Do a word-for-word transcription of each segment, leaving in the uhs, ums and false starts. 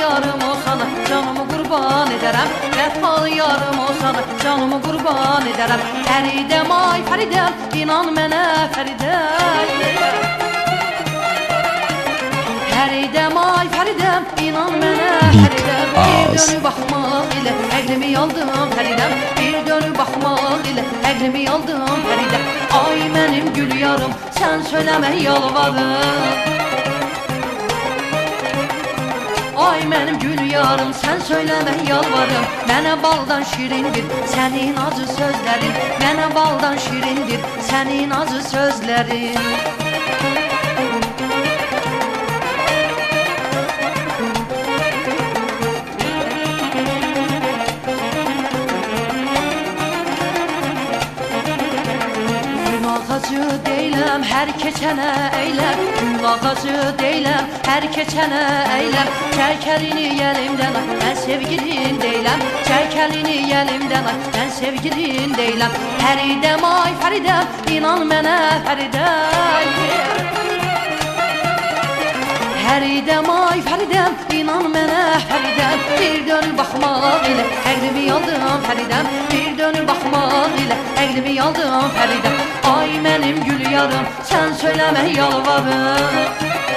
yarım o sana canımı qurban edərəm. Vəfalı yarım o sana canımı qurban edərəm. Fəridəm ay Fəridəm, inan mənə Fəridəm. Fəridəm ay Fəridəm, inan mənə Fəridəm. Bir dönüb baxmaq ilə əqlimi aldım Fəridəm. Bir dönüb baxmaq ilə əqlimi aldım Fəridəm. Ay mənim gül yarım, sən söyləmə yalvarım. Ay mənim gül yarım, sən söyləmə yalvarım. Mənə baldan şirindir sənin acı sözlərin. Mənə baldan şirindir sənin acı sözlərin. Ağacı deyiləm, hər keçənə eyləm. Gül ağacı deyiləm, hər keçənə eyləm. Çəkəlini əlimdən ay, mən sevgilin deyiləm. Çəkəlini əlimdən ay, mən sevgilin deyiləm. Fəridəm ay Fəridəm, inan mənə Fəridəm. Fəridəm ay Fəridəm, inan mənə Fəridəm. Bir dönüb baxmaq ilə əqlimi aldım Fəridəm. Bir dönüb baxmaq ilə əqlimi aldım Fəridəm. Ay mənim gül yarım, sən söyləmə yalvarım.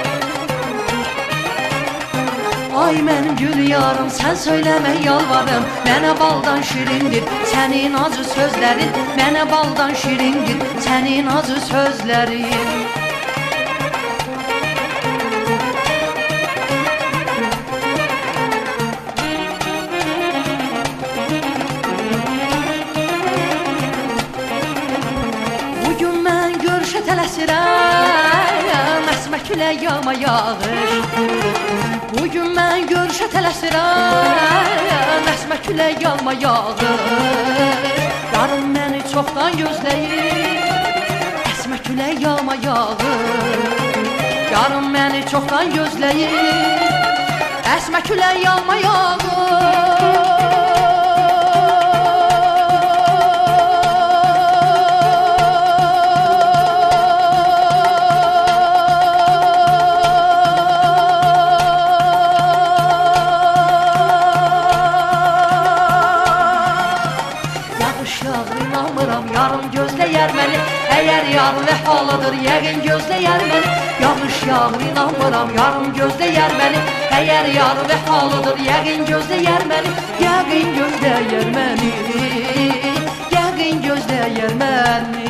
Ay mənim gül yarım, sən söyləmə yalvarım. Mənə baldan şirindir sənin acı sözlərin. Mənə baldan şirindir sənin acı sözlərin. Tələsirəm, əsmə külək yağma yağır. Bugün mən görüşə tələsirəm, əsmə külək yağma yağır. Yarın məni çoxdan gözləyir, əsmə külək yağma yağır. Yarın məni çoxdan gözləyir, əsmə külək yağma yağır. Yarım gözləyər məni, əgər yar vəfalıdır, yəqin gözləyər məni. Yağış yağır, inanmıram, yarım gözləyər məni, əgər yar vəfalıdır, yəqin gözləyər məni. Yəqin gözləyər məni, yəqin gözləyər məni.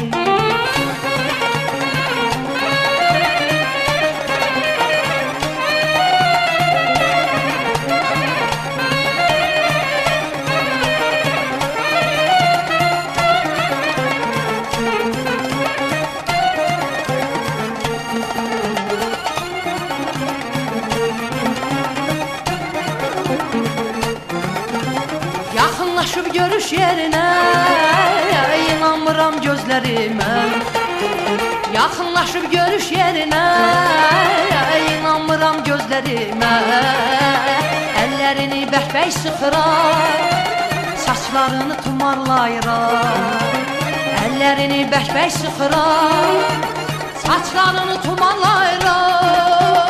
Yaxınlaşıb görüş yerinə, inanmıram gözlərimə. Yaxınlaşıb görüş yerinə, inanmıram gözlərimə. Əllərini bərk-bərk sıxıram, saçlarını tumarlayıram. Əllərini bərk-bərk sıxıram, saçlarını tumarlayıram.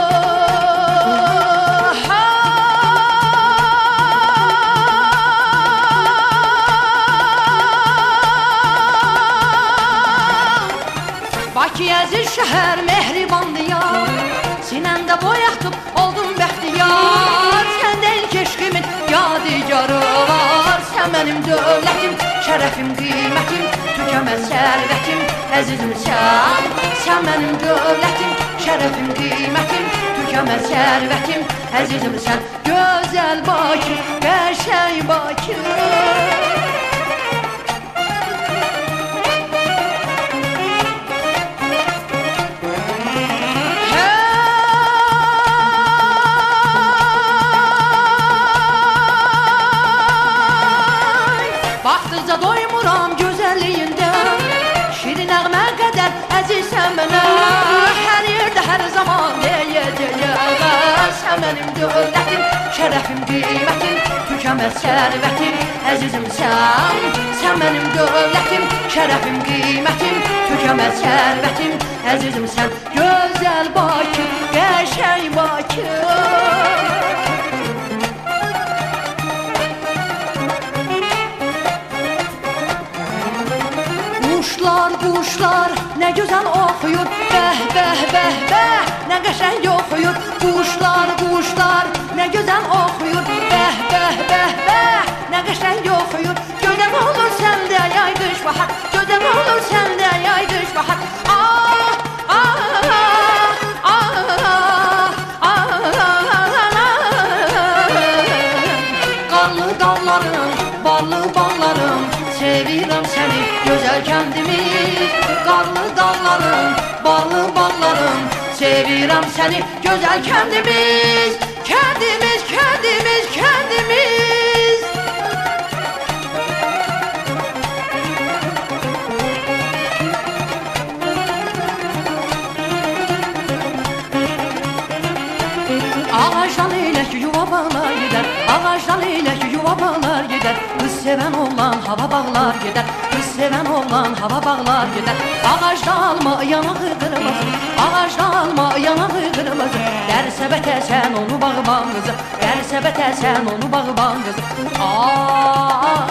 Bakı əziz şəhər mehriban diyar, sinəmdə boy atıb oldum bəxtiyar. Səndə ilk eşqimin yadigarı var. Sən mənim dövlətim, şərəfim, qiymətim, tükəməz sərvətim, əzizimsən. Sən mənim dövlətim, şərəfim, qiymətim, tükəməz sərvətim, əzizimsən. Gözəl Bakı, qəşəng Bakı. Baxdıqca doymuram gözəlliyindən, şirin nəğmə qədər əzizsən mənə. Hər yerdə, hər zaman deyəcəyəm, sən mənim dövlətim, şərəfim, qiymətim, tükəməz sərvətim, əzizimsən. Sən mənim dövlətim, şərəfim, qiymətim, tükəməz sərvətim, əzizimsən. Gözəl Bakı, qəşəng Bakı. güzel okuyur. Beh beh beh beh, ne qəşəng oxuyur. Quşlar quşlar ne güzel okuyur. Beh beh beh beh, ne qəşəng oxuyur. Gözəl olur səndə yay qış bahar, gözəl olur səndə yay qış bahar. Ah ah ah ah Qarlı dağlarım, ballı bağlarım, sevirəm səni gözəl kəndimiz. Qarlı dağlarım, ballı bağlarım, sevirəm səni gözəl kəndimiz. Kəndimiz, kəndimiz, kəndimiz. Ağaçdan elə ki yuva bağlar gedər, ağaçdan elə ki yuva bağlar gedər. Qız sevən oğlan hava bağlar gedər, qız sevən oğlan hava bağlar gedər. Ağacda alma yanağı qırmızı, ağacda alma yanağı qırmızı. Dərsə bətəsən onu bağban qızı, dərsə bətəsən onu bağban qızı. Ay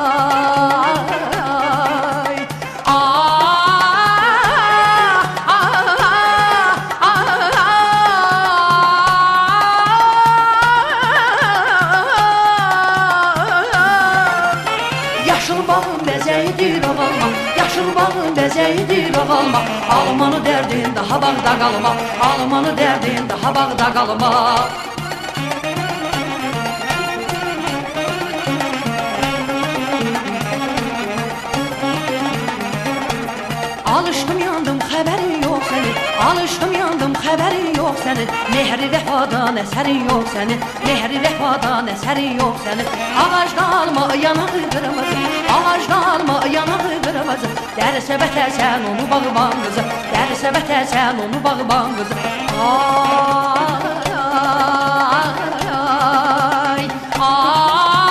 Yaşıl bağın bəzəyidir ağalma, yaşıl bağın bəzəyidir ağalma. Almanı dərdin daha bağda qalma, almanı dərdin daha bağda qalma. Alışdım yandım xəbərin yox sənin, alışdım yandım xəbərin yox sənin. Mehri vəfadan əsərin yox sənin, mehri vəfadan əsərin yox sənin. Ağacda alma yanağı qırmızı, ağacda alma yanağı qırmızı. Dərsə bətəsən onu bağban qızı, dərsə bətəsən onu bağban qızı. Ay ay ay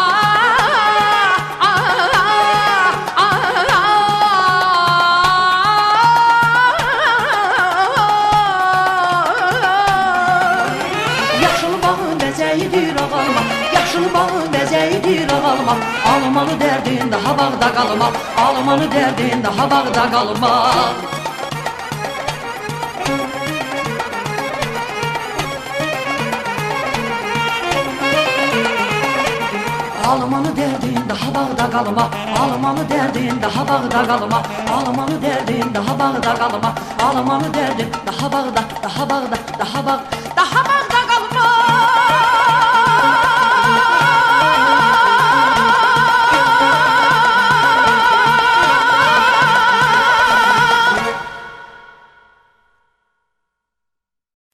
bəzəyidir ağalma, yaşıl bağın bəzəyidir ağalma. Almanı dərdin daha bağda qalma, almanı dərdin daha bağda qalma. Almanı dərdin daha bağda qalma, almanı dərdin daha bağda qalma. Almanı dərdin daha bağda qalma, almanı dərdin daha bağda, daha bağda, daha bağda, daha bağda.